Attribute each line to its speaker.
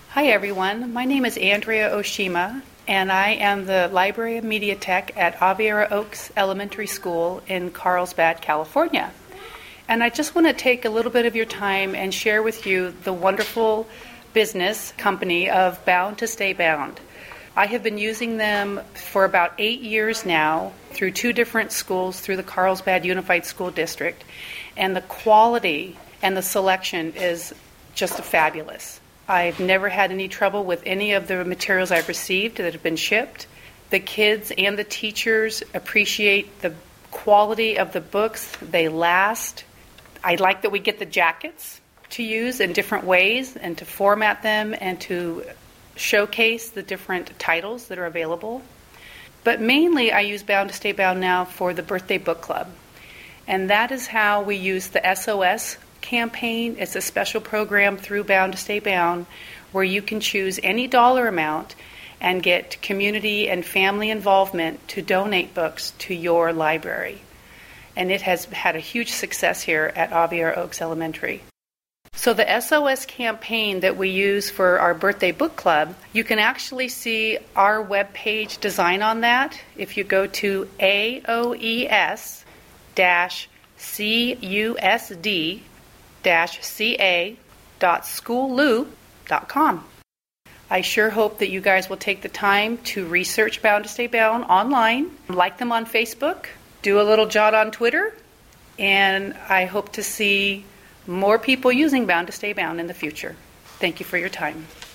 Speaker 1: Hi everyone, my name is Andrea Oshima, and I am the Library of Media Tech at Aviara Oaks Elementary School in Carlsbad, California. And I just want to take a little bit of your time and share with you the wonderful business company of Bound to Stay Bound. I have been using them for about 8 years now through 2 different schools through the Carlsbad Unified School District, and the quality and the selection is just fabulous. I've never had any trouble with any of the materials I've received that have been shipped. The kids and the teachers appreciate the quality of the books. They last. I like that we get the jackets to use in different ways and to format them and to showcase the different titles that are available. But mainly I use Bound to Stay Bound now for the Birthday Book Club. And that is how we use the SOS campaign. It's a special program through Bound to Stay Bound where you can choose any dollar amount and get community and family involvement to donate books to your library. And it has had a huge success here at Aviara Oaks Elementary. So the SOS campaign that we use for our birthday book club, you can actually see our webpage design on that if you go to aoes-cusd-ca.schoolloop.com. I sure hope that you guys will take the time to research Bound to Stay Bound online, like them on Facebook, do a little jot on Twitter, and I hope to see more people using Bound to Stay Bound in the future. Thank you for your time.